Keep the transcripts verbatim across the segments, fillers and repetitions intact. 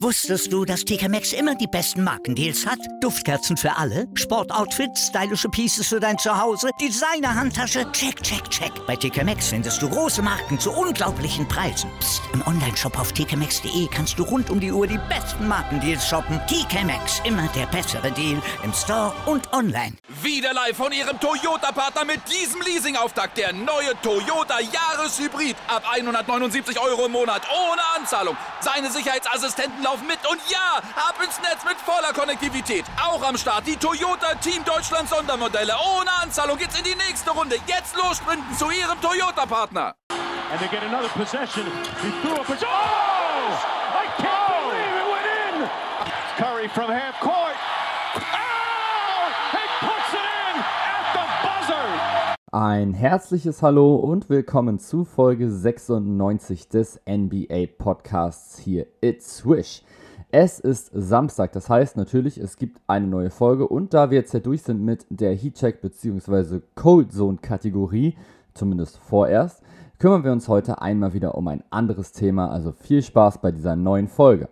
Wusstest du, dass T K Maxx immer die besten Markendeals hat? Duftkerzen für alle, Sportoutfits, stylische Pieces für dein Zuhause, Designer-Handtasche, check, check, check. Bei T K Maxx findest du große Marken zu unglaublichen Preisen. Psst. Im Onlineshop auf t k maxx punkt d e kannst du rund um die Uhr die besten Markendeals shoppen. T K Maxx, immer der bessere Deal im Store und online. Wieder live von Ihrem Toyota-Partner mit diesem Leasing-Auftakt. Der neue Toyota Jahreshybrid. Ab hundertneunundsiebzig Euro im Monat ohne Anzahlung. Seine Sicherheitsassistenten laufen mit und ja, ab ins Netz mit voller Konnektivität. Auch am Start die Toyota Team Deutschland Sondermodelle. Ohne Anzahlung geht's in die nächste Runde. Jetzt los sprinten zu Ihrem Toyota-Partner. And they get another possession. He threw a possession. Oh! I can't believe it went in! Curry from half court. Oh! He puts it in at the buzzer! Ein herzliches Hallo und willkommen zu Folge sechsundneunzig des N B A Podcasts hier It's Swish. Es ist Samstag, das heißt natürlich, es gibt eine neue Folge und da wir jetzt ja durch sind mit der Heatcheck bzw. Cold Zone Kategorie, zumindest vorerst, kümmern wir uns heute einmal wieder um ein anderes Thema, also viel Spaß bei dieser neuen Folge.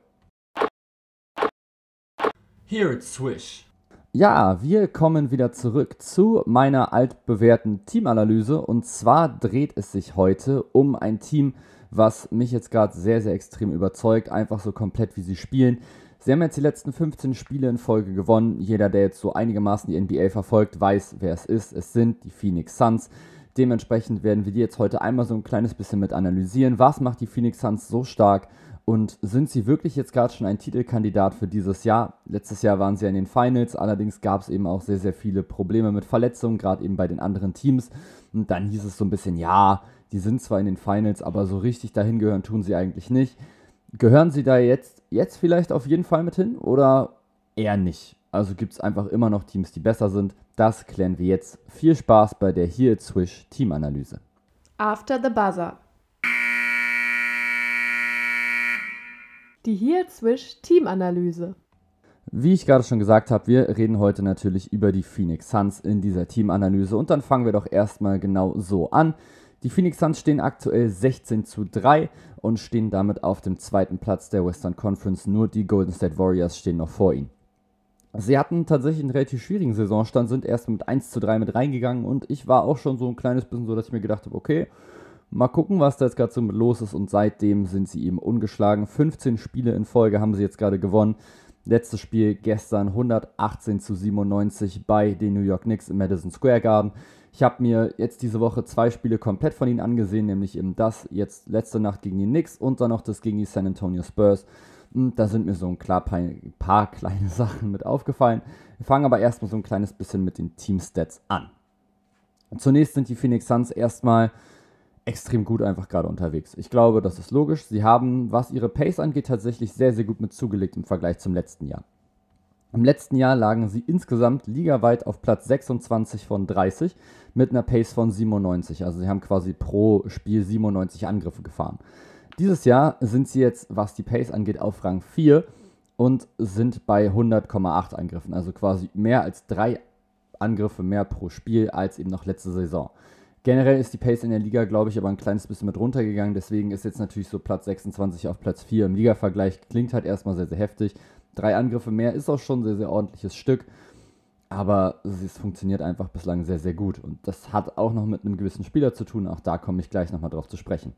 Here it's Swish. Ja, wir kommen wieder zurück zu meiner altbewährten Teamanalyse und zwar dreht es sich heute um ein Team, was mich jetzt gerade sehr, sehr extrem überzeugt, einfach so komplett wie sie spielen. Sie haben jetzt die letzten fünfzehn Spiele in Folge gewonnen. Jeder, der jetzt so einigermaßen die N B A verfolgt, weiß, wer es ist. Es sind die Phoenix Suns. Dementsprechend werden wir die jetzt heute einmal so ein kleines bisschen mit analysieren. Was macht die Phoenix Suns so stark und sind sie wirklich jetzt gerade schon ein Titelkandidat für dieses Jahr? Letztes Jahr waren sie ja in den Finals, allerdings gab es eben auch sehr, sehr viele Probleme mit Verletzungen, gerade eben bei den anderen Teams. Und dann hieß es so ein bisschen, ja, die sind zwar in den Finals, aber so richtig dahin gehören tun sie eigentlich nicht. Gehören sie da jetzt, jetzt vielleicht auf jeden Fall mit hin oder eher nicht? Also gibt es einfach immer noch Teams, die besser sind. Das klären wir jetzt. Viel Spaß bei der Here It's Swish Teamanalyse. After the Buzzer. Die Here It's Swish Teamanalyse. Wie ich gerade schon gesagt habe, wir reden heute natürlich über die Phoenix Suns in dieser Teamanalyse. Und dann fangen wir doch erstmal genau so an. Die Phoenix Suns stehen aktuell sechzehn zu drei und stehen damit auf dem zweiten Platz der Western Conference. Nur die Golden State Warriors stehen noch vor ihnen. Sie hatten tatsächlich einen relativ schwierigen Saisonstand, sind erst mit eins zu drei mit reingegangen und ich war auch schon so ein kleines bisschen so, dass ich mir gedacht habe, okay, mal gucken, was da jetzt gerade so mit los ist und seitdem sind sie eben ungeschlagen. fünfzehn Spiele in Folge haben sie jetzt gerade gewonnen. Letztes Spiel gestern hundertachtzehn zu siebenundneunzig bei den New York Knicks im Madison Square Garden. Ich habe mir jetzt diese Woche zwei Spiele komplett von ihnen angesehen, nämlich eben das jetzt letzte Nacht gegen die Knicks und dann noch das gegen die San Antonio Spurs. Und da sind mir so ein klar ein paar kleine Sachen mit aufgefallen. Wir fangen aber erstmal so ein kleines bisschen mit den Team-Stats an. Zunächst sind die Phoenix Suns erstmal extrem gut einfach gerade unterwegs. Ich glaube, das ist logisch. Sie haben, was ihre Pace angeht, tatsächlich sehr, sehr gut mit zugelegt im Vergleich zum letzten Jahr. Im letzten Jahr lagen sie insgesamt ligaweit auf Platz sechsundzwanzig von dreißig mit einer Pace von siebenundneunzig. Also sie haben quasi pro Spiel siebenundneunzig Angriffe gefahren. Dieses Jahr sind sie jetzt, was die Pace angeht, auf Rang vier und sind bei hundert Komma acht Angriffen. Also quasi mehr als drei Angriffe mehr pro Spiel als eben noch letzte Saison. Generell ist die Pace in der Liga, glaube ich, aber ein kleines bisschen mit runtergegangen. Deswegen ist jetzt natürlich so Platz sechsundzwanzig auf Platz vier im Liga-Vergleich. Klingt halt erstmal sehr, sehr heftig. Drei Angriffe mehr ist auch schon ein sehr, sehr ordentliches Stück. Aber es funktioniert einfach bislang sehr, sehr gut. Und das hat auch noch mit einem gewissen Spieler zu tun. Auch da komme ich gleich nochmal drauf zu sprechen.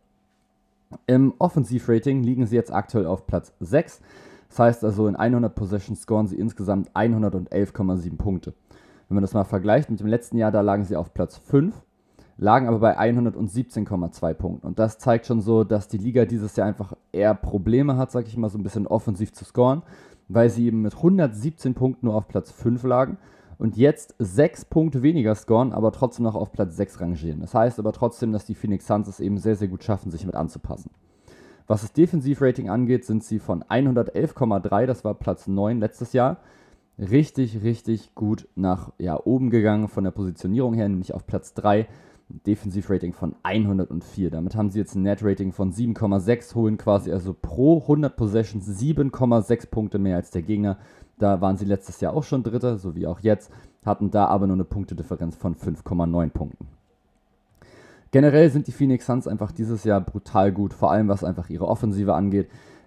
Im Offensivrating liegen sie jetzt aktuell auf Platz sechs. Das heißt also, in hundert Possessions scoren sie insgesamt hundertelf Komma sieben Punkte. Wenn man das mal vergleicht mit dem letzten Jahr, da lagen sie auf Platz fünf, lagen aber bei hundertsiebzehn Komma zwei Punkten. Und das zeigt schon so, dass die Liga dieses Jahr einfach eher Probleme hat, sag ich mal, so ein bisschen offensiv zu scoren, weil sie eben mit hundertsiebzehn Punkten nur auf Platz fünf lagen. Und jetzt sechs Punkte weniger scoren, aber trotzdem noch auf Platz sechs rangieren. Das heißt aber trotzdem, dass die Phoenix Suns es eben sehr, sehr gut schaffen, sich mit anzupassen. Was das Defensivrating angeht, sind sie von hundertelf Komma drei, das war Platz neun letztes Jahr, richtig, richtig gut nach ja, oben gegangen von der Positionierung her, nämlich auf Platz drei. Defensivrating von hundertvier. Damit haben sie jetzt ein Net-Rating von sieben Komma sechs, holen quasi also pro hundert Possessions sieben Komma sechs Punkte mehr als der Gegner. Da waren sie letztes Jahr auch schon Dritter, so wie auch jetzt, hatten da aber nur eine Punktedifferenz von fünf Komma neun Punkten. Generell sind die Phoenix Suns einfach dieses Jahr brutal gut, vor allem was einfach ihre Offensive angeht.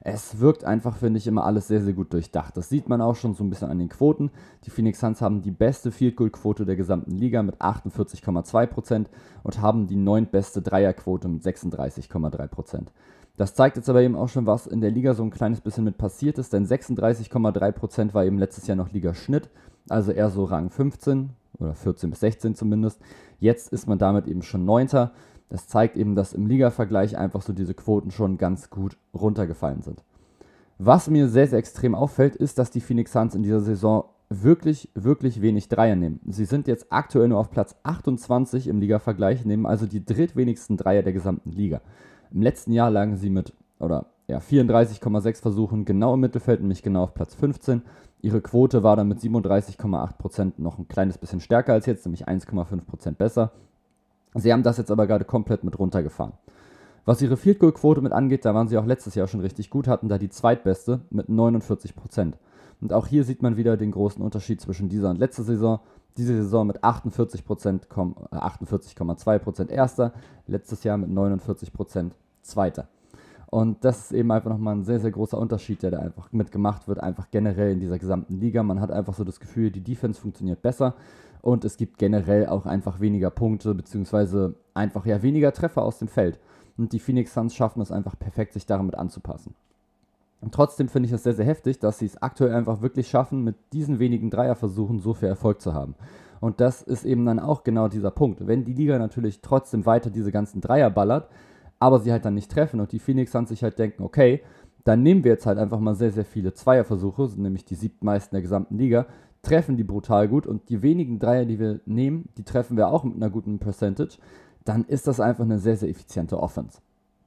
Es wirkt einfach, finde ich, immer alles sehr, sehr gut durchdacht. Das sieht man auch schon so ein bisschen an den Quoten. Die Phoenix Suns haben die beste Field Goal Quote der gesamten Liga mit achtundvierzig Komma zwei Prozent und haben die neuntbeste Dreierquote mit sechsunddreißig Komma drei Prozent. Das zeigt jetzt aber eben auch schon, was in der Liga so ein kleines bisschen mit passiert ist, denn sechsunddreißig Komma drei Prozent war eben letztes Jahr noch Ligaschnitt, also eher so Rang fünfzehn oder vierzehn bis sechzehn zumindest. Jetzt ist man damit eben schon Neunter. Das zeigt eben, dass im Liga-Vergleich einfach so diese Quoten schon ganz gut runtergefallen sind. Was mir sehr, sehr extrem auffällt, ist, dass die Phoenix Suns in dieser Saison wirklich, wirklich wenig Dreier nehmen. Sie sind jetzt aktuell nur auf Platz achtundzwanzig im Liga-Vergleich, nehmen also die drittwenigsten Dreier der gesamten Liga. Im letzten Jahr lagen sie mit oder ja, vierunddreißig Komma sechs Versuchen genau im Mittelfeld, nämlich genau auf Platz fünfzehn. Ihre Quote war dann mit siebenunddreißig Komma acht Prozent noch ein kleines bisschen stärker als jetzt, nämlich eins Komma fünf Prozent besser. Sie haben das jetzt aber gerade komplett mit runtergefahren. Was ihre Field Goal Quote mit angeht, da waren sie auch letztes Jahr schon richtig gut, hatten da die zweitbeste mit neunundvierzig Prozent. Und auch hier sieht man wieder den großen Unterschied zwischen dieser und letzter Saison. Diese Saison mit achtundvierzig Prozent, achtundvierzig Komma zwei Prozent Erster, letztes Jahr mit neunundvierzig Prozent Zweiter. Und das ist eben einfach nochmal ein sehr, sehr großer Unterschied, der da einfach mitgemacht wird, einfach generell in dieser gesamten Liga. Man hat einfach so das Gefühl, die Defense funktioniert besser und es gibt generell auch einfach weniger Punkte, beziehungsweise einfach ja weniger Treffer aus dem Feld. Und die Phoenix Suns schaffen es einfach perfekt, sich damit anzupassen. Und trotzdem finde ich es sehr, sehr heftig, dass sie es aktuell einfach wirklich schaffen, mit diesen wenigen Dreierversuchen so viel Erfolg zu haben. Und das ist eben dann auch genau dieser Punkt. Wenn die Liga natürlich trotzdem weiter diese ganzen Dreier ballert, aber sie halt dann nicht treffen und die Phoenix Suns sich halt denken, okay, dann nehmen wir jetzt halt einfach mal sehr, sehr viele Zweierversuche, sind nämlich die siebtmeisten der gesamten Liga, treffen die brutal gut und die wenigen Dreier, die wir nehmen, die treffen wir auch mit einer guten Percentage, dann ist das einfach eine sehr, sehr effiziente Offense.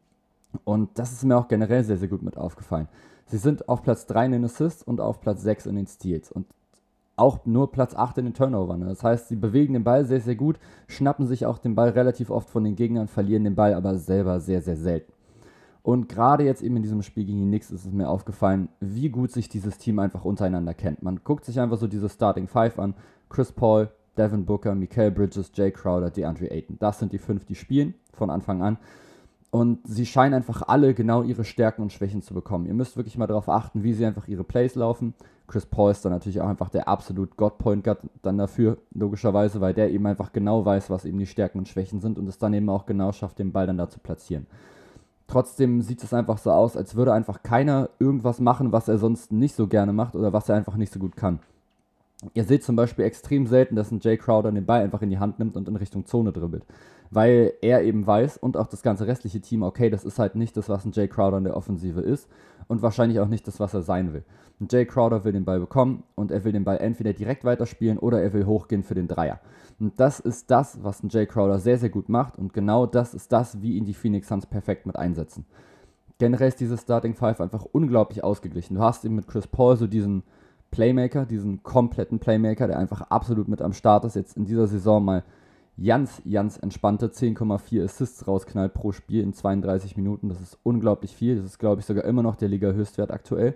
Und das ist mir auch generell sehr, sehr gut mit aufgefallen. Sie sind auf Platz drei in den Assists und auf Platz sechs in den Steals und auch nur Platz acht in den Turnovern. Das heißt, sie bewegen den Ball sehr, sehr gut, schnappen sich auch den Ball relativ oft von den Gegnern, verlieren den Ball aber selber sehr, sehr selten. Und gerade jetzt eben in diesem Spiel gegen die Knicks ist es mir aufgefallen, wie gut sich dieses Team einfach untereinander kennt. Man guckt sich einfach so diese Starting Five an. Chris Paul, Devin Booker, Mikal Bridges, Jay Crowder, DeAndre Ayton. Das sind die fünf, die spielen von Anfang an. Und sie scheinen einfach alle genau ihre Stärken und Schwächen zu bekommen. Ihr müsst wirklich mal darauf achten, wie sie einfach ihre Plays laufen. Chris Paul ist dann natürlich auch einfach der absolut God-Point Guard dann dafür, logischerweise, weil der eben einfach genau weiß, was eben die Stärken und Schwächen sind und es dann eben auch genau schafft, den Ball dann da zu platzieren. Trotzdem sieht es einfach so aus, als würde einfach keiner irgendwas machen, was er sonst nicht so gerne macht oder was er einfach nicht so gut kann. Ihr seht zum Beispiel extrem selten, dass ein Jay Crowder den Ball einfach in die Hand nimmt und in Richtung Zone dribbelt. Weil er eben weiß und auch das ganze restliche Team, okay, das ist halt nicht das, was ein Jay Crowder in der Offensive ist und wahrscheinlich auch nicht das, was er sein will. Ein Jay Crowder will den Ball bekommen und er will den Ball entweder direkt weiterspielen oder er will hochgehen für den Dreier. Und das ist das, was ein Jay Crowder sehr, sehr gut macht und genau das ist das, wie ihn die Phoenix Suns perfekt mit einsetzen. Generell ist dieses Starting Five einfach unglaublich ausgeglichen. Du hast eben mit Chris Paul so diesen Playmaker, diesen kompletten Playmaker, der einfach absolut mit am Start ist, jetzt in dieser Saison mal ganz, ganz entspannte zehn Komma vier Assists rausknallt pro Spiel in zweiunddreißig Minuten. Das ist unglaublich viel. Das ist, glaube ich, sogar immer noch der Liga-Höchstwert aktuell.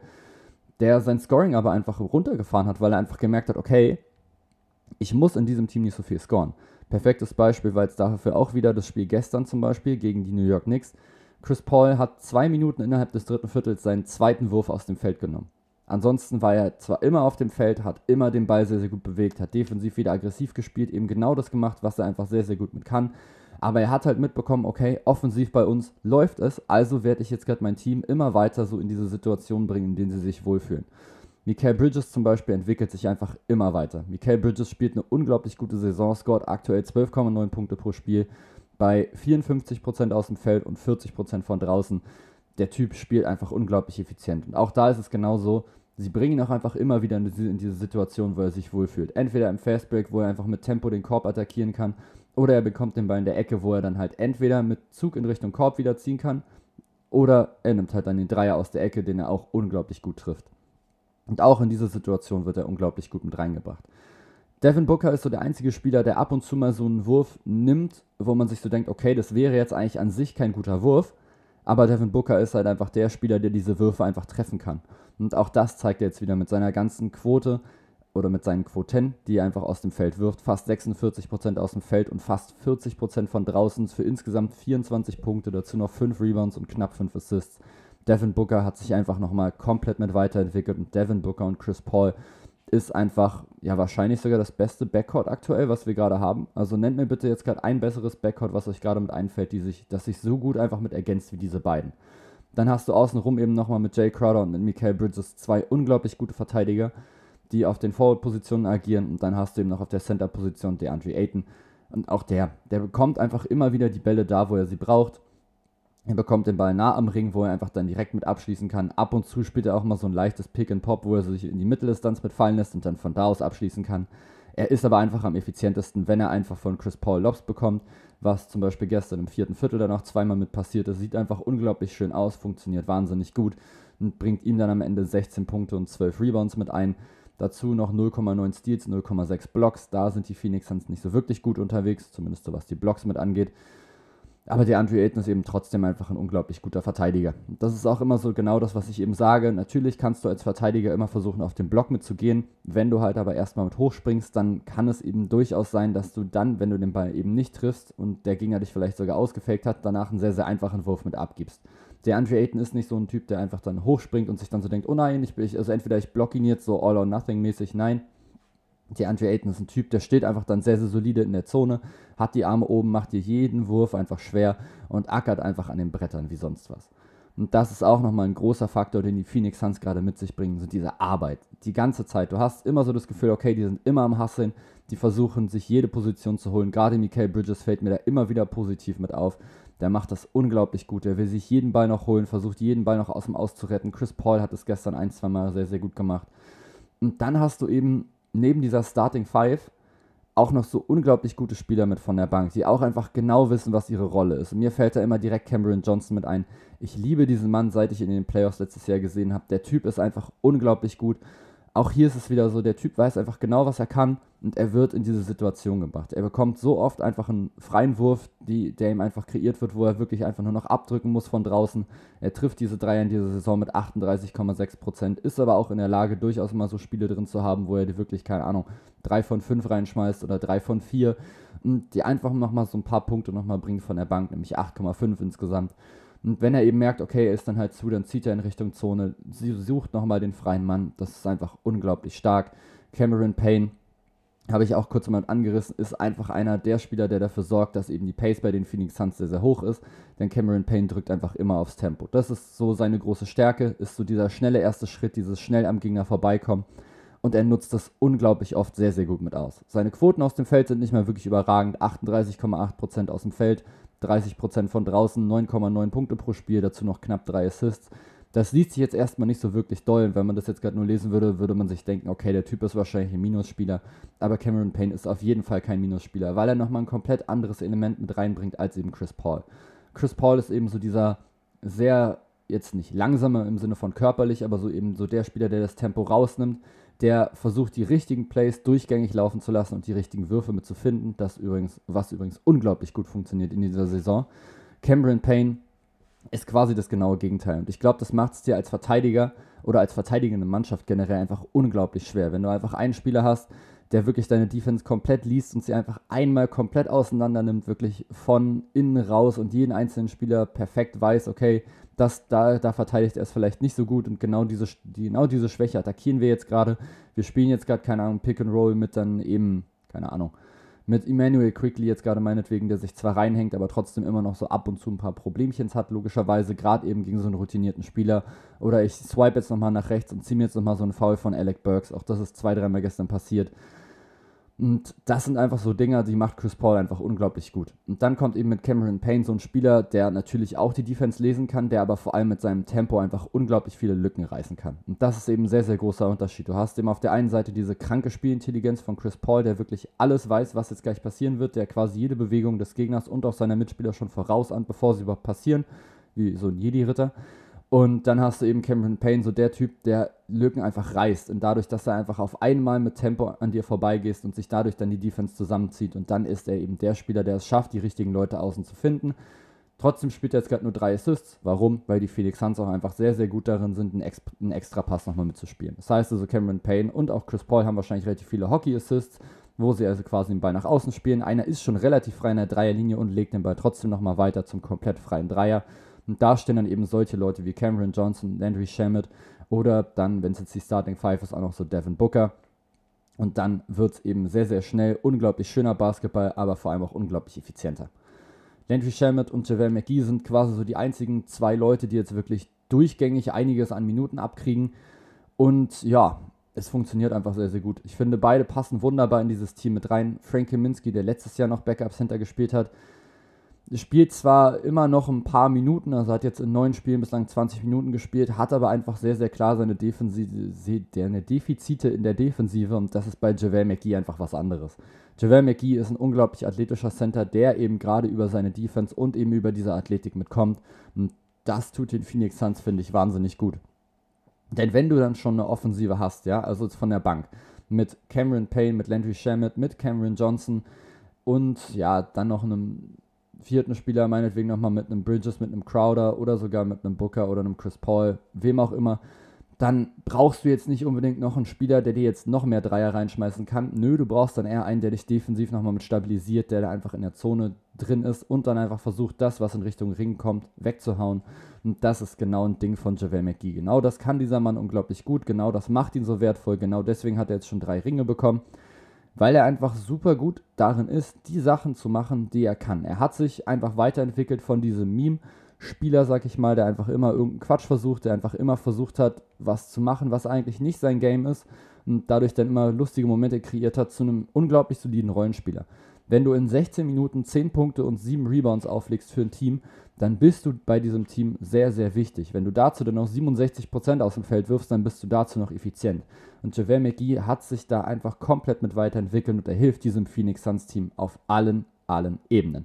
Der sein Scoring aber einfach runtergefahren hat, weil er einfach gemerkt hat, okay, ich muss in diesem Team nicht so viel scoren. Perfektes Beispiel war jetzt dafür auch wieder das Spiel gestern zum Beispiel gegen die New York Knicks. Chris Paul hat zwei Minuten innerhalb des dritten Viertels seinen zweiten Wurf aus dem Feld genommen. Ansonsten war er zwar immer auf dem Feld, hat immer den Ball sehr, sehr gut bewegt, hat defensiv wieder aggressiv gespielt, eben genau das gemacht, was er einfach sehr, sehr gut mit kann. Aber er hat halt mitbekommen, okay, offensiv bei uns läuft es, also werde ich jetzt gerade mein Team immer weiter so in diese Situation bringen, in denen sie sich wohlfühlen. Mikal Bridges zum Beispiel entwickelt sich einfach immer weiter. Mikal Bridges spielt eine unglaublich gute Saison, scoret aktuell zwölf Komma neun Punkte pro Spiel, bei vierundfünfzig Prozent aus dem Feld und vierzig Prozent von draußen. Der Typ spielt einfach unglaublich effizient. Und auch da ist es genauso, sie bringen ihn auch einfach immer wieder in diese, in diese Situation, wo er sich wohlfühlt. Entweder im Fastbreak, wo er einfach mit Tempo den Korb attackieren kann, oder er bekommt den Ball in der Ecke, wo er dann halt entweder mit Zug in Richtung Korb wieder ziehen kann, oder er nimmt halt dann den Dreier aus der Ecke, den er auch unglaublich gut trifft. Und auch in dieser Situation wird er unglaublich gut mit reingebracht. Devin Booker ist so der einzige Spieler, der ab und zu mal so einen Wurf nimmt, wo man sich so denkt, okay, das wäre jetzt eigentlich an sich kein guter Wurf, aber Devin Booker ist halt einfach der Spieler, der diese Würfe einfach treffen kann. Und auch das zeigt er jetzt wieder mit seiner ganzen Quote oder mit seinen Quoten, die er einfach aus dem Feld wirft. Fast sechsundvierzig Prozent aus dem Feld und fast vierzig Prozent von draußen für insgesamt vierundzwanzig Punkte, dazu noch fünf Rebounds und knapp fünf Assists. Devin Booker hat sich einfach nochmal komplett mit weiterentwickelt und Devin Booker und Chris Paul ist einfach, ja, wahrscheinlich sogar das beste Backcourt aktuell, was wir gerade haben. Also nennt mir bitte jetzt gerade ein besseres Backcourt, was euch gerade mit einfällt, die sich, das sich so gut einfach mit ergänzt wie diese beiden. Dann hast du außenrum eben nochmal mit Jay Crowder und mit Mikal Bridges zwei unglaublich gute Verteidiger, die auf den Forward-Positionen agieren. Und dann hast du eben noch auf der Center-Position DeAndre Ayton. Und auch der, der bekommt einfach immer wieder die Bälle da, wo er sie braucht. Er bekommt den Ball nah am Ring, wo er einfach dann direkt mit abschließen kann. Ab und zu spielt er auch mal so ein leichtes Pick-and-Pop, wo er sich in die Mitteldistanz mitfallen lässt und dann von da aus abschließen kann. Er ist aber einfach am effizientesten, wenn er einfach von Chris Paul Lobs bekommt, was zum Beispiel gestern im vierten Viertel dann auch zweimal mit passiert ist. Sieht einfach unglaublich schön aus, funktioniert wahnsinnig gut und bringt ihm dann am Ende sechzehn Punkte und zwölf Rebounds mit ein. Dazu noch null Komma neun Steals, null Komma sechs Blocks. Da sind die Phoenix Suns nicht so wirklich gut unterwegs, zumindest so was die Blocks mit angeht. Aber DeAndre Ayton ist eben trotzdem einfach ein unglaublich guter Verteidiger. Das ist auch immer so genau das, was ich eben sage. Natürlich kannst du als Verteidiger immer versuchen, auf den Block mitzugehen. Wenn du halt aber erstmal mit hochspringst, dann kann es eben durchaus sein, dass du dann, wenn du den Ball eben nicht triffst und der Gegner dich vielleicht sogar ausgefaked hat, danach einen sehr, sehr einfachen Wurf mit abgibst. DeAndre Ayton ist nicht so ein Typ, der einfach dann hochspringt und sich dann so denkt, oh nein, ich bin, also entweder ich block ihn jetzt so all or nothing mäßig, nein. DeAndre Ayton ist ein Typ, der steht einfach dann sehr, sehr solide in der Zone, hat die Arme oben, macht dir jeden Wurf einfach schwer und ackert einfach an den Brettern wie sonst was. Und das ist auch nochmal ein großer Faktor, den die Phoenix Suns gerade mit sich bringen, so diese Arbeit. Die ganze Zeit. Du hast immer so das Gefühl, okay, die sind immer am Hustlen, die versuchen, sich jede Position zu holen. Gerade Mikal Bridges fällt mir da immer wieder positiv mit auf. Der macht das unglaublich gut. Der will sich jeden Ball noch holen, versucht jeden Ball noch aus dem Aus zu retten. Chris Paul hat es gestern ein, zwei Mal sehr, sehr gut gemacht. Und dann hast du eben neben dieser Starting Five auch noch so unglaublich gute Spieler mit von der Bank, die auch einfach genau wissen, was ihre Rolle ist. Und mir fällt da immer direkt Cameron Johnson mit ein. Ich liebe diesen Mann, seit ich ihn in den Playoffs letztes Jahr gesehen habe. Der Typ ist einfach unglaublich gut. Auch hier ist es wieder so, der Typ weiß einfach genau, was er kann und er wird in diese Situation gebracht. Er bekommt so oft einfach einen freien Wurf, die, der ihm einfach kreiert wird, wo er wirklich einfach nur noch abdrücken muss von draußen. Er trifft diese Dreier in dieser Saison mit achtunddreißig Komma sechs Prozent, ist aber auch in der Lage, durchaus mal so Spiele drin zu haben, wo er die wirklich, keine Ahnung, drei von fünf reinschmeißt oder drei von vier und die einfach nochmal so ein paar Punkte nochmal bringt von der Bank, nämlich acht Komma fünf insgesamt. Und wenn er eben merkt, okay, er ist dann halt zu, dann zieht er in Richtung Zone, sie sucht nochmal den freien Mann. Das ist einfach unglaublich stark. Cameron Payne, habe ich auch kurz mal angerissen, ist einfach einer der Spieler, der dafür sorgt, dass eben die Pace bei den Phoenix Suns sehr, sehr hoch ist. Denn Cameron Payne drückt einfach immer aufs Tempo. Das ist so seine große Stärke, ist so dieser schnelle erste Schritt, dieses schnell am Gegner vorbeikommen. Und er nutzt das unglaublich oft sehr, sehr gut mit aus. Seine Quoten aus dem Feld sind nicht mehr wirklich überragend. achtunddreißig Komma acht Prozent aus dem Feld, dreißig Prozent von draußen, neun Komma neun Punkte pro Spiel, dazu noch knapp drei Assists. Das liest sich jetzt erstmal nicht so wirklich doll. Und wenn man das jetzt gerade nur lesen würde, würde man sich denken, okay, der Typ ist wahrscheinlich ein Minusspieler. Aber Cameron Payne ist auf jeden Fall kein Minusspieler, weil er nochmal ein komplett anderes Element mit reinbringt als eben Chris Paul. Chris Paul ist eben so dieser sehr, jetzt nicht langsame im Sinne von körperlich, aber so eben so der Spieler, der das Tempo rausnimmt, der versucht, die richtigen Plays durchgängig laufen zu lassen und die richtigen Würfe mit zu finden, das übrigens, was übrigens unglaublich gut funktioniert in dieser Saison. Cameron Payne ist quasi das genaue Gegenteil. Und ich glaube, das macht es dir als Verteidiger oder als verteidigende Mannschaft generell einfach unglaublich schwer. Wenn du einfach einen Spieler hast, der wirklich deine Defense komplett liest und sie einfach einmal komplett auseinander nimmt, wirklich von innen raus und jeden einzelnen Spieler perfekt weiß, okay, das, da, da verteidigt er es vielleicht nicht so gut und genau diese, genau diese Schwäche attackieren wir jetzt gerade. Wir spielen jetzt gerade, keine Ahnung, Pick and Roll mit dann eben, keine Ahnung, mit Emmanuel Quickley jetzt gerade meinetwegen, der sich zwar reinhängt, aber trotzdem immer noch so ab und zu ein paar Problemchens hat, logischerweise, gerade eben gegen so einen routinierten Spieler. Oder ich swipe jetzt nochmal nach rechts und ziehe mir jetzt nochmal so einen Foul von Alec Burks, auch das ist zwei, dreimal gestern passiert. Und das sind einfach so Dinger, die macht Chris Paul einfach unglaublich gut. Und dann kommt eben mit Cameron Payne so ein Spieler, der natürlich auch die Defense lesen kann, der aber vor allem mit seinem Tempo einfach unglaublich viele Lücken reißen kann. Und das ist eben ein sehr, sehr großer Unterschied. Du hast eben auf der einen Seite diese kranke Spielintelligenz von Chris Paul, der wirklich alles weiß, was jetzt gleich passieren wird, der quasi jede Bewegung des Gegners und auch seiner Mitspieler schon vorausahnt, bevor sie überhaupt passieren, wie so ein Jedi-Ritter. Und dann hast du eben Cameron Payne, so der Typ, der Lücken einfach reißt. Und dadurch, dass er einfach auf einmal mit Tempo an dir vorbeigehst und sich dadurch dann die Defense zusammenzieht. Und dann ist er eben der Spieler, der es schafft, die richtigen Leute außen zu finden. Trotzdem spielt er jetzt gerade nur drei Assists. Warum? Weil die Phoenix Suns auch einfach sehr, sehr gut darin sind, einen, Ex- einen Extra-Pass nochmal mitzuspielen. Das heißt also, Cameron Payne und auch Chris Paul haben wahrscheinlich relativ viele Hockey-Assists, wo sie also quasi den Ball nach außen spielen. Einer ist schon relativ frei in der Dreierlinie und legt den Ball trotzdem nochmal weiter zum komplett freien Dreier. Und da stehen dann eben solche Leute wie Cameron Johnson, Landry Shamet oder dann, wenn es jetzt die Starting Five ist, auch noch so Devin Booker. Und dann wird es eben sehr, sehr schnell unglaublich schöner Basketball, aber vor allem auch unglaublich effizienter. Landry Shamet und JaVale McGee sind quasi so die einzigen zwei Leute, die jetzt wirklich durchgängig einiges an Minuten abkriegen. Und ja, es funktioniert einfach sehr, sehr gut. Ich finde, beide passen wunderbar in dieses Team mit rein. Frank Kaminsky, der letztes Jahr noch Backup Center gespielt hat, spielt zwar immer noch ein paar Minuten, also hat jetzt in neun Spielen bislang zwanzig Minuten gespielt, hat aber einfach sehr, sehr klar seine, Defensive, seine Defizite in der Defensive und das ist bei JaVale McGee einfach was anderes. JaVale McGee ist ein unglaublich athletischer Center, der eben gerade über seine Defense und eben über diese Athletik mitkommt und das tut den Phoenix Suns, finde ich, wahnsinnig gut. Denn wenn du dann schon eine Offensive hast, ja, also von der Bank, mit Cameron Payne, mit Landry Shamet, mit Cameron Johnson und ja, dann noch einem vierten Spieler, meinetwegen nochmal mit einem Bridges, mit einem Crowder oder sogar mit einem Booker oder einem Chris Paul, wem auch immer, dann brauchst du jetzt nicht unbedingt noch einen Spieler, der dir jetzt noch mehr Dreier reinschmeißen kann. Nö, du brauchst dann eher einen, der dich defensiv nochmal mit stabilisiert, der da einfach in der Zone drin ist und dann einfach versucht, das, was in Richtung Ring kommt, wegzuhauen. Und das ist genau ein Ding von JaVale McGee. Genau das kann dieser Mann unglaublich gut, genau das macht ihn so wertvoll, genau deswegen hat er jetzt schon drei Ringe bekommen. Weil er einfach super gut darin ist, die Sachen zu machen, die er kann. Er hat sich einfach weiterentwickelt von diesem Meme-Spieler, sag ich mal, der einfach immer irgendeinen Quatsch versucht, der einfach immer versucht hat, was zu machen, was eigentlich nicht sein Game ist und dadurch dann immer lustige Momente kreiert hat, zu einem unglaublich soliden Rollenspieler. Wenn du in sechzehn Minuten zehn Punkte und sieben Rebounds auflegst für ein Team, dann bist du bei diesem Team sehr, sehr wichtig. Wenn du dazu dann noch siebenundsechzig Prozent aus dem Feld wirfst, dann bist du dazu noch effizient. Und JaVale McGee hat sich da einfach komplett mit weiterentwickelt und er hilft diesem Phoenix Suns Team auf allen, allen Ebenen.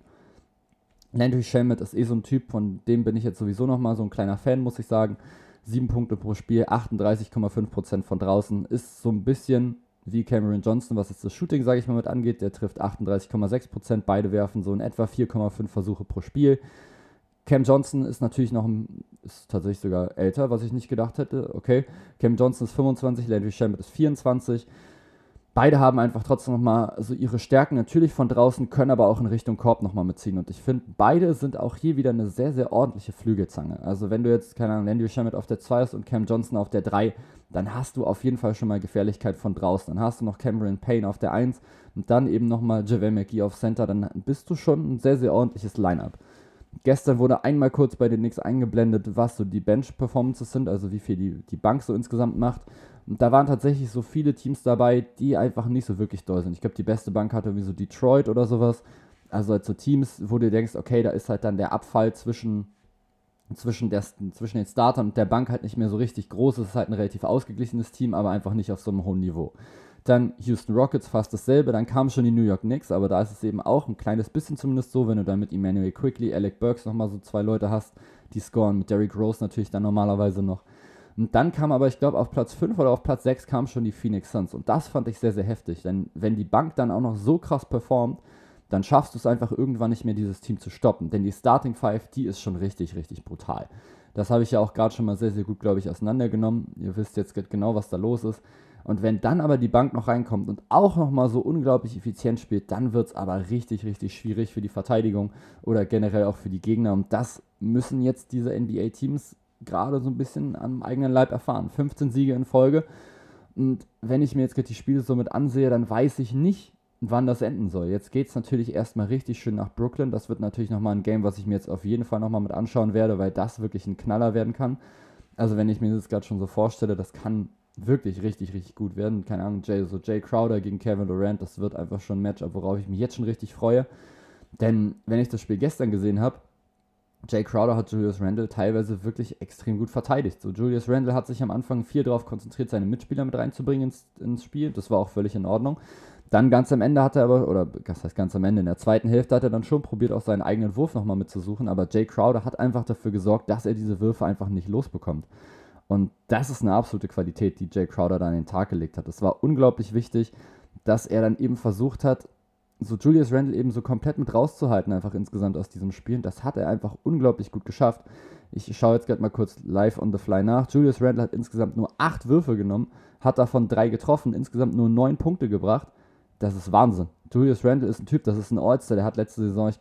Landry Shamet ist eh so ein Typ, von dem bin ich jetzt sowieso nochmal so ein kleiner Fan, muss ich sagen. sieben Punkte pro Spiel, achtunddreißig Komma fünf Prozent von draußen, ist so ein bisschen wie Cameron Johnson, was jetzt das Shooting, sage ich mal, mit angeht. Der trifft achtunddreißig Komma sechs Prozent, beide werfen so in etwa vier Komma fünf Versuche pro Spiel. Cam Johnson ist natürlich noch, ein, ist tatsächlich sogar älter, was ich nicht gedacht hätte. Okay, Cam Johnson ist fünfundzwanzig, Landry Shamet ist vierundzwanzig. Beide haben einfach trotzdem nochmal so ihre Stärken natürlich von draußen, können aber auch in Richtung Korb nochmal mitziehen. Und ich finde, beide sind auch hier wieder eine sehr, sehr ordentliche Flügelzange. Also wenn du jetzt, keine Ahnung, Landry Shamet auf der zwei hast und Cam Johnson auf der drei, dann hast du auf jeden Fall schon mal Gefährlichkeit von draußen. Dann hast du noch Cameron Payne auf der eins und dann eben nochmal JaVale McGee auf Center. Dann bist du schon ein sehr, sehr ordentliches Line-Up. Gestern wurde einmal kurz bei den Knicks eingeblendet, was so die Bench-Performances sind, also wie viel die, die Bank so insgesamt macht. Und da waren tatsächlich so viele Teams dabei, die einfach nicht so wirklich doll sind. Ich glaube, die beste Bank hatte irgendwie so Detroit oder sowas. Also halt so Teams, wo du denkst, okay, da ist halt dann der Abfall zwischen, zwischen, der, zwischen den Startern und der Bank halt nicht mehr so richtig groß. Es ist halt ein relativ ausgeglichenes Team, aber einfach nicht auf so einem hohen Niveau. Dann Houston Rockets, fast dasselbe. Dann kamen schon die New York Knicks, aber da ist es eben auch ein kleines bisschen zumindest so, wenn du dann mit Emmanuel Quickley, Alec Burks nochmal so zwei Leute hast, die scoren, mit Derrick Rose natürlich dann normalerweise noch. Und dann kam aber, ich glaube, auf Platz fünf oder auf Platz sechs kamen schon die Phoenix Suns. Und das fand ich sehr, sehr heftig. Denn wenn die Bank dann auch noch so krass performt, dann schaffst du es einfach irgendwann nicht mehr, dieses Team zu stoppen. Denn die Starting Five, die ist schon richtig, richtig brutal. Das habe ich ja auch gerade schon mal sehr, sehr gut, glaube ich, auseinandergenommen. Ihr wisst jetzt genau, was da los ist. Und wenn dann aber die Bank noch reinkommt und auch nochmal so unglaublich effizient spielt, dann wird es aber richtig, richtig schwierig für die Verteidigung oder generell auch für die Gegner. Und das müssen jetzt diese N B A-Teams gerade so ein bisschen am eigenen Leib erfahren. fünfzehn Siege in Folge. Und wenn ich mir jetzt die Spiele so mit ansehe, dann weiß ich nicht, wann das enden soll. Jetzt geht es natürlich erstmal richtig schön nach Brooklyn. Das wird natürlich nochmal ein Game, was ich mir jetzt auf jeden Fall nochmal mit anschauen werde, weil das wirklich ein Knaller werden kann. Also wenn ich mir das gerade schon so vorstelle, das kann wirklich richtig, richtig gut werden. Keine Ahnung, Jay, so Jay Crowder gegen Kevin Durant, das wird einfach schon ein Matchup, worauf ich mich jetzt schon richtig freue. Denn wenn ich das Spiel gestern gesehen habe, Jay Crowder hat Julius Randle teilweise wirklich extrem gut verteidigt. So, Julius Randle hat sich am Anfang viel darauf konzentriert, seine Mitspieler mit reinzubringen ins, ins Spiel. Das war auch völlig in Ordnung. Dann ganz am Ende hat er aber, oder das heißt ganz am Ende, in der zweiten Hälfte hat er dann schon probiert, auch seinen eigenen Wurf nochmal mitzusuchen. Aber Jay Crowder hat einfach dafür gesorgt, dass er diese Würfe einfach nicht losbekommt. Und das ist eine absolute Qualität, die Jay Crowder da an den Tag gelegt hat. Es war unglaublich wichtig, dass er dann eben versucht hat, so Julius Randle eben so komplett mit rauszuhalten, einfach insgesamt aus diesem Spiel. Das hat er einfach unglaublich gut geschafft. Ich schaue jetzt gerade mal kurz live on the fly nach. Julius Randle hat insgesamt nur acht Würfe genommen, hat davon drei getroffen, insgesamt nur neun Punkte gebracht. Das ist Wahnsinn. Julius Randle ist ein Typ, das ist ein All-Star, der hat letzte Saison, ich glaube,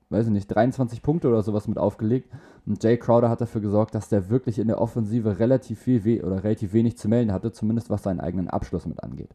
weiß ich nicht, dreiundzwanzig Punkte oder sowas mit aufgelegt. Und Jay Crowder hat dafür gesorgt, dass der wirklich in der Offensive relativ viel we- oder relativ wenig zu melden hatte, zumindest was seinen eigenen Abschluss mit angeht.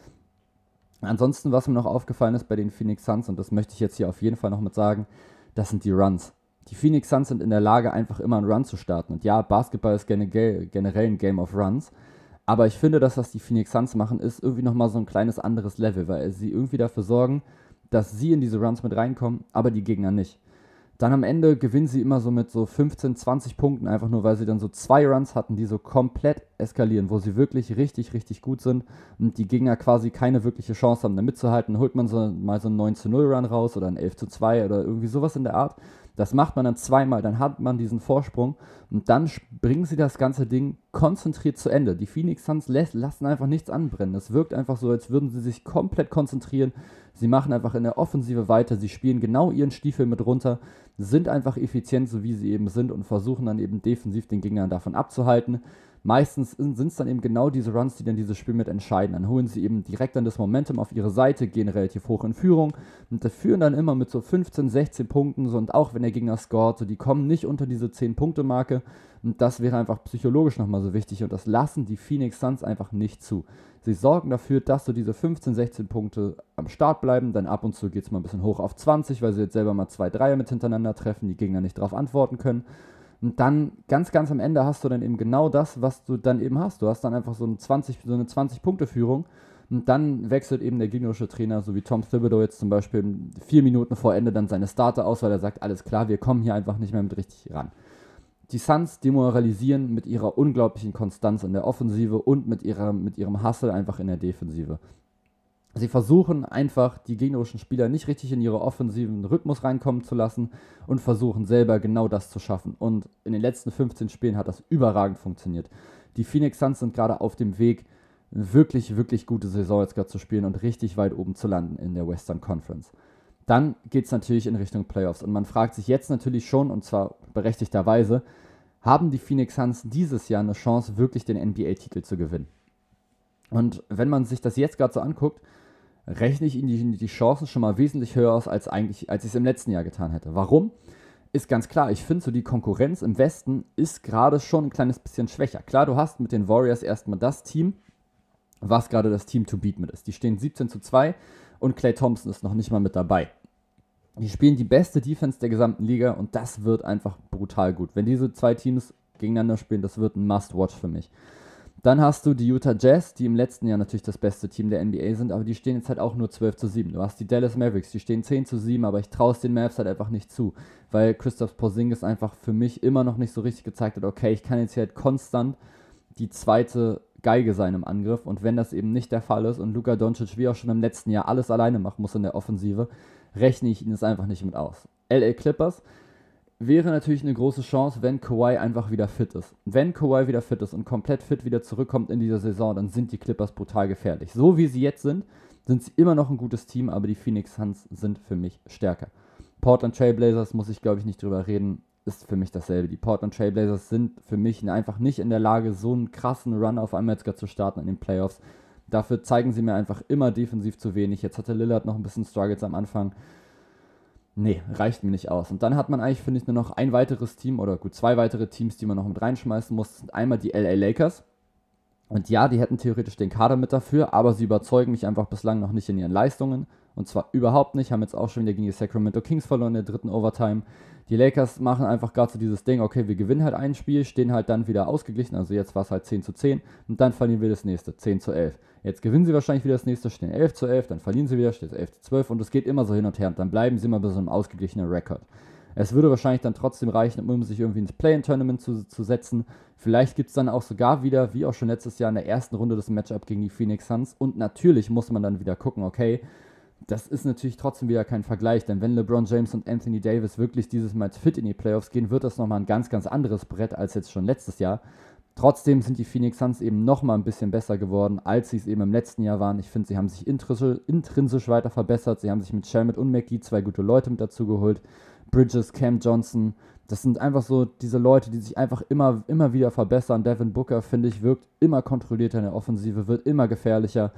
Ansonsten, was mir noch aufgefallen ist bei den Phoenix Suns, und das möchte ich jetzt hier auf jeden Fall noch mit sagen, das sind die Runs. Die Phoenix Suns sind in der Lage, einfach immer einen Run zu starten. Und ja, Basketball ist generell, generell ein Game of Runs. Aber ich finde, dass was die Phoenix Suns machen, ist irgendwie nochmal so ein kleines anderes Level, weil sie irgendwie dafür sorgen, dass sie in diese Runs mit reinkommen, aber die Gegner nicht. Dann am Ende gewinnen sie immer so mit so fünfzehn, zwanzig Punkten, einfach nur, weil sie dann so zwei Runs hatten, die so komplett eskalieren, wo sie wirklich richtig, richtig gut sind und die Gegner quasi keine wirkliche Chance haben, da mitzuhalten. Dann holt man so mal so einen neun zu null Run raus oder einen elf zu zwei oder irgendwie sowas in der Art. Das macht man dann zweimal, dann hat man diesen Vorsprung und dann bringen sie das ganze Ding konzentriert zu Ende. Die Phoenix Suns lässt, lassen einfach nichts anbrennen. Es wirkt einfach so, als würden sie sich komplett konzentrieren. Sie machen einfach in der Offensive weiter, sie spielen genau ihren Stiefel mit runter, sind einfach effizient, so wie sie eben sind und versuchen dann eben defensiv den Gegnern davon abzuhalten. Meistens sind es dann eben genau diese Runs, die dann dieses Spiel mit entscheiden. Dann holen sie eben direkt dann das Momentum auf ihre Seite, gehen relativ hoch in Führung und da führen dann immer mit so fünfzehn, sechzehn Punkten. So, und auch wenn der Gegner scoret, so, die kommen nicht unter diese zehn-Punkte-Marke. Und das wäre einfach psychologisch nochmal so wichtig. Und das lassen die Phoenix Suns einfach nicht zu. Sie sorgen dafür, dass so diese fünfzehn, sechzehn Punkte am Start bleiben. Dann ab und zu geht es mal ein bisschen hoch auf zwanzig, weil sie jetzt selber mal zwei Dreier mit hintereinander treffen, die Gegner nicht darauf antworten können. Und dann ganz, ganz am Ende hast du dann eben genau das, was du dann eben hast. Du hast dann einfach so, ein zwanzig, so eine zwanzig-Punkte-Führung und dann wechselt eben der gegnerische Trainer, so wie Tom Thibodeau jetzt zum Beispiel vier Minuten vor Ende dann seine Starter aus, weil er sagt, alles klar, wir kommen hier einfach nicht mehr mit richtig ran. Die Suns demoralisieren mit ihrer unglaublichen Konstanz in der Offensive und mit, ihrer, mit ihrem Hustle einfach in der Defensive. Sie versuchen einfach, die gegnerischen Spieler nicht richtig in ihre offensiven Rhythmus reinkommen zu lassen und versuchen selber genau das zu schaffen. Und in den letzten fünfzehn Spielen hat das überragend funktioniert. Die Phoenix Suns sind gerade auf dem Weg, eine wirklich, wirklich gute Saison jetzt gerade zu spielen und richtig weit oben zu landen in der Western Conference. Dann geht es natürlich in Richtung Playoffs. Und man fragt sich jetzt natürlich schon, und zwar berechtigterweise, haben die Phoenix Suns dieses Jahr eine Chance, wirklich den N B A-Titel zu gewinnen? Und wenn man sich das jetzt gerade so anguckt, rechne ich ihnen die, die Chancen schon mal wesentlich höher aus, als eigentlich, als ich es im letzten Jahr getan hätte. Warum? Ist ganz klar, ich finde so, die Konkurrenz im Westen ist gerade schon ein kleines bisschen schwächer. Klar, du hast mit den Warriors erstmal das Team, was gerade das Team to beat mit ist. Die stehen siebzehn zu zwei und Klay Thompson ist noch nicht mal mit dabei. Die spielen die beste Defense der gesamten Liga und das wird einfach brutal gut. Wenn diese zwei Teams gegeneinander spielen, das wird ein Must-Watch für mich. Dann hast du die Utah Jazz, die im letzten Jahr natürlich das beste Team der N B A sind, aber die stehen jetzt halt auch nur zwölf zu sieben. Du hast die Dallas Mavericks, die stehen zehn zu sieben, aber ich traue es den Mavs halt einfach nicht zu, weil Kristaps Porzingis einfach für mich immer noch nicht so richtig gezeigt hat, okay, ich kann jetzt hier halt konstant die zweite Geige sein im Angriff und wenn das eben nicht der Fall ist und Luka Doncic wie auch schon im letzten Jahr alles alleine machen muss in der Offensive, rechne ich ihn es einfach nicht mit aus. L A Clippers wäre natürlich eine große Chance, wenn Kawhi einfach wieder fit ist. Wenn Kawhi wieder fit ist und komplett fit wieder zurückkommt in dieser Saison, dann sind die Clippers brutal gefährlich. So wie sie jetzt sind, sind sie immer noch ein gutes Team, aber die Phoenix Suns sind für mich stärker. Portland Trail Blazers, muss ich glaube ich nicht drüber reden, ist für mich dasselbe. Die Portland Trail Blazers sind für mich einfach nicht in der Lage, so einen krassen Run auf einmal jetzt gerade zu starten in den Playoffs. Dafür zeigen sie mir einfach immer defensiv zu wenig. Jetzt hatte Lillard noch ein bisschen Struggles am Anfang. Nee, reicht mir nicht aus. Und dann hat man eigentlich, finde ich, nur noch ein weiteres Team oder gut, zwei weitere Teams, die man noch mit reinschmeißen muss. Das sind einmal die L A Lakers. Und ja, die hätten theoretisch den Kader mit dafür, aber sie überzeugen mich einfach bislang noch nicht in ihren Leistungen. Und zwar überhaupt nicht. Haben jetzt auch schon wieder gegen die Sacramento Kings verloren in der dritten Overtime. Die Lakers machen einfach gerade so dieses Ding, okay, wir gewinnen halt ein Spiel, stehen halt dann wieder ausgeglichen. Also jetzt war es halt zehn zu zehn und dann verlieren wir das nächste, zehn zu elf. Jetzt gewinnen sie wahrscheinlich wieder das nächste, stehen elf zu elf, dann verlieren sie wieder, steht elf zu zwölf und es geht immer so hin und her. Und dann bleiben sie immer bei so einem ausgeglichenen Rekord. Es würde wahrscheinlich dann trotzdem reichen, um sich irgendwie ins Play-in-Tournament zu, zu setzen. Vielleicht gibt es dann auch sogar wieder, wie auch schon letztes Jahr in der ersten Runde, das Matchup gegen die Phoenix Suns. Und natürlich muss man dann wieder gucken, okay, das ist natürlich trotzdem wieder kein Vergleich, denn wenn LeBron James und Anthony Davis wirklich dieses Mal fit in die Playoffs gehen, wird das nochmal ein ganz, ganz anderes Brett als jetzt schon letztes Jahr. Trotzdem sind die Phoenix Suns eben nochmal ein bisschen besser geworden, als sie es eben im letzten Jahr waren. Ich finde, sie haben sich intrinsisch, intrinsisch weiter verbessert. Sie haben sich mit Shamet und McGee zwei gute Leute mit dazu geholt. Bridges, Cam Johnson, das sind einfach so diese Leute, die sich einfach immer, immer wieder verbessern. Devin Booker, finde ich, wirkt immer kontrollierter in der Offensive, wird immer gefährlicher.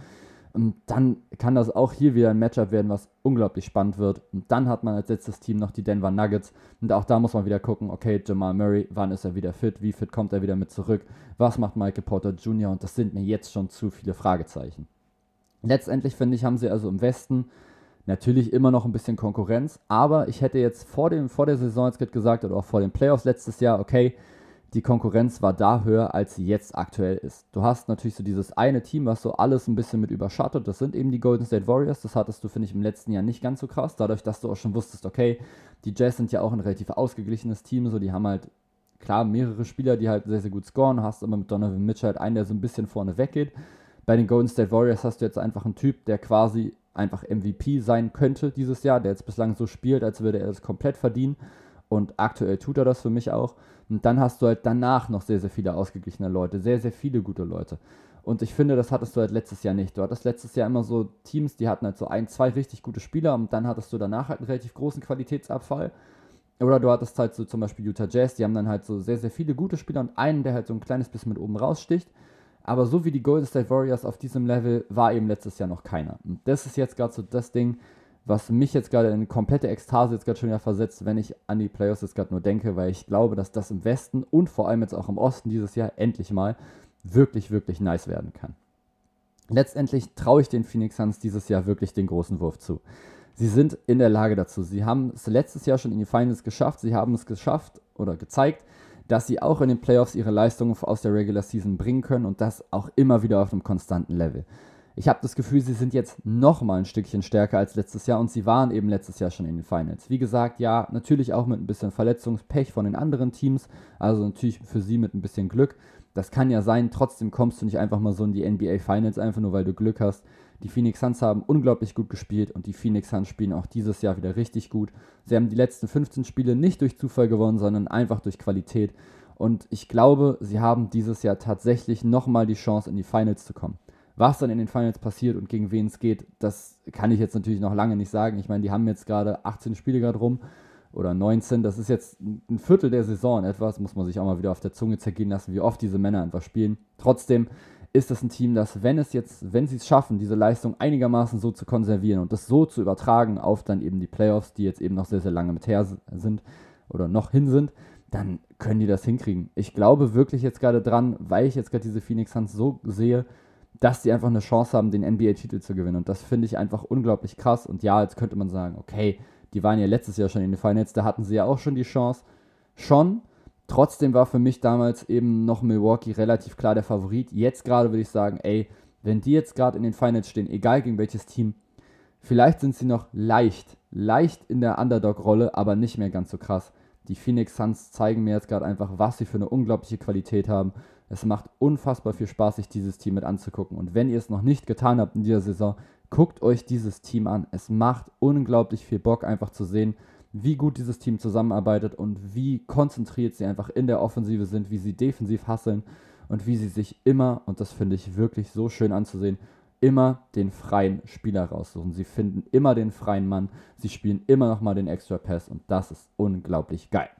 Und dann kann das auch hier wieder ein Matchup werden, was unglaublich spannend wird. Und dann hat man als letztes Team noch die Denver Nuggets. Und auch da muss man wieder gucken, okay, Jamal Murray, wann ist er wieder fit? Wie fit kommt er wieder mit zurück? Was macht Michael Porter Junior? Und das sind mir jetzt schon zu viele Fragezeichen. Letztendlich, finde ich, haben sie also im Westen natürlich immer noch ein bisschen Konkurrenz. Aber ich hätte jetzt vor, dem, vor der Saison jetzt gesagt, oder auch vor den Playoffs letztes Jahr, okay, die Konkurrenz war da höher, als sie jetzt aktuell ist. Du hast natürlich so dieses eine Team, was so alles ein bisschen mit überschattet. Das sind eben die Golden State Warriors. Das hattest du, finde ich, im letzten Jahr nicht ganz so krass. Dadurch, dass du auch schon wusstest, okay, die Jazz sind ja auch ein relativ ausgeglichenes Team. So, die haben halt, klar, mehrere Spieler, die halt sehr, sehr gut scoren. Hast aber mit Donovan Mitchell halt einen, der so ein bisschen vorne weggeht. Bei den Golden State Warriors hast du jetzt einfach einen Typ, der quasi einfach M V P sein könnte dieses Jahr, der jetzt bislang so spielt, als würde er es komplett verdienen. Und aktuell tut er das für mich auch. Und dann hast du halt danach noch sehr, sehr viele ausgeglichene Leute, sehr, sehr viele gute Leute. Und ich finde, das hattest du halt letztes Jahr nicht. Du hattest letztes Jahr immer so Teams, die hatten halt so ein, zwei richtig gute Spieler und dann hattest du danach halt einen relativ großen Qualitätsabfall. Oder du hattest halt so zum Beispiel Utah Jazz, die haben dann halt so sehr, sehr viele gute Spieler und einen, der halt so ein kleines bisschen mit oben raussticht. Aber so wie die Golden State Warriors auf diesem Level war eben letztes Jahr noch keiner. Und das ist jetzt gerade so das Ding, was mich jetzt gerade in eine komplette Ekstase jetzt gerade schon wieder versetzt, wenn ich an die Playoffs jetzt gerade nur denke, weil ich glaube, dass das im Westen und vor allem jetzt auch im Osten dieses Jahr endlich mal wirklich, wirklich nice werden kann. Letztendlich traue ich den Phoenix Suns dieses Jahr wirklich den großen Wurf zu. Sie sind in der Lage dazu. Sie haben es letztes Jahr schon in die Finals geschafft. Sie haben es geschafft oder gezeigt, dass sie auch in den Playoffs ihre Leistungen aus der Regular Season bringen können und das auch immer wieder auf einem konstanten Level. Ich habe das Gefühl, sie sind jetzt nochmal ein Stückchen stärker als letztes Jahr und sie waren eben letztes Jahr schon in den Finals. Wie gesagt, ja, natürlich auch mit ein bisschen Verletzungspech von den anderen Teams, also natürlich für sie mit ein bisschen Glück. Das kann ja sein, trotzdem kommst du nicht einfach mal so in die N B A Finals, einfach nur weil du Glück hast. Die Phoenix Suns haben unglaublich gut gespielt und die Phoenix Suns spielen auch dieses Jahr wieder richtig gut. Sie haben die letzten fünfzehn Spiele nicht durch Zufall gewonnen, sondern einfach durch Qualität. Und ich glaube, sie haben dieses Jahr tatsächlich nochmal die Chance, in die Finals zu kommen. Was dann in den Finals passiert und gegen wen es geht, das kann ich jetzt natürlich noch lange nicht sagen. Ich meine, die haben jetzt gerade achtzehn Spiele gerade rum oder neunzehn. Das ist jetzt ein Viertel der Saison etwas. Muss man sich auch mal wieder auf der Zunge zergehen lassen, wie oft diese Männer einfach spielen. Trotzdem ist es ein Team, das, wenn es jetzt, wenn sie es schaffen, diese Leistung einigermaßen so zu konservieren und das so zu übertragen auf dann eben die Playoffs, die jetzt eben noch sehr, sehr lange mit her sind oder noch hin sind, dann können die das hinkriegen. Ich glaube wirklich jetzt gerade dran, weil ich jetzt gerade diese Phoenix Suns so sehe, dass die einfach eine Chance haben, den N B A-Titel zu gewinnen. Und das finde ich einfach unglaublich krass. Und ja, jetzt könnte man sagen, okay, die waren ja letztes Jahr schon in den Finals, da hatten sie ja auch schon die Chance. Schon. Trotzdem war für mich damals eben noch Milwaukee relativ klar der Favorit. Jetzt gerade würde ich sagen, ey, wenn die jetzt gerade in den Finals stehen, egal gegen welches Team, vielleicht sind sie noch leicht, leicht in der Underdog-Rolle, aber nicht mehr ganz so krass. Die Phoenix Suns zeigen mir jetzt gerade einfach, was sie für eine unglaubliche Qualität haben. Es macht unfassbar viel Spaß, sich dieses Team mit anzugucken. Und wenn ihr es noch nicht getan habt in dieser Saison, guckt euch dieses Team an. Es macht unglaublich viel Bock, einfach zu sehen, wie gut dieses Team zusammenarbeitet und wie konzentriert sie einfach in der Offensive sind, wie sie defensiv hustlen und wie sie sich immer, und das finde ich wirklich so schön anzusehen, immer den freien Spieler raussuchen. Sie finden immer den freien Mann, sie spielen immer nochmal den Extra Pass und das ist unglaublich geil.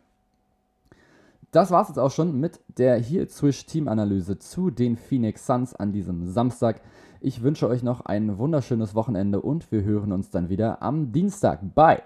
Das war's jetzt auch schon mit der Heel Swish Team-Analyse zu den Phoenix Suns an diesem Samstag. Ich wünsche euch noch ein wunderschönes Wochenende und wir hören uns dann wieder am Dienstag. Bye!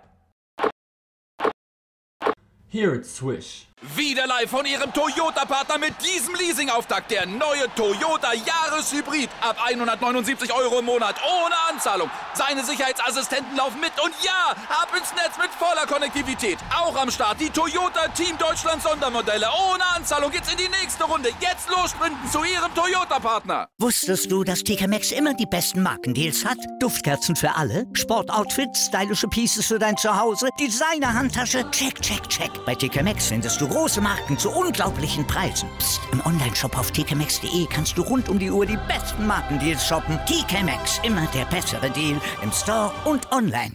Here it's Swish. Wieder live von Ihrem Toyota-Partner mit diesem Leasing-Auftakt. Der neue Toyota Jahreshybrid. Ab hundertneunundsiebzig Euro im Monat. Ohne Anzahlung. Seine Sicherheitsassistenten laufen mit. Und ja, ab ins Netz mit voller Konnektivität. Auch am Start die Toyota Team Deutschland Sondermodelle. Ohne Anzahlung geht's in die nächste Runde. Jetzt los sprinten zu Ihrem Toyota-Partner. Wusstest du, dass T K Maxx immer die besten Markendeals hat? Duftkerzen für alle, Sportoutfits, stylische Pieces für dein Zuhause, Designer-Handtasche, check, check, check. Bei T K Maxx findest du große Marken zu unglaublichen Preisen. Psst. Im Onlineshop auf t k maxx punkt d e kannst du rund um die Uhr die besten Markendeals shoppen. T K Maxx, immer der bessere Deal im Store und online.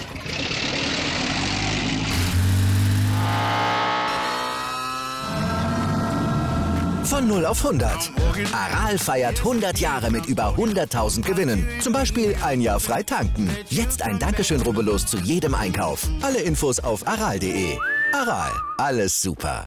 Von null auf hundert. Aral feiert hundert Jahre mit über hunderttausend Gewinnen. Zum Beispiel ein Jahr frei tanken. Jetzt ein Dankeschön, rubbellos zu jedem Einkauf. Alle Infos auf aral punkt d e. Aral, alles super.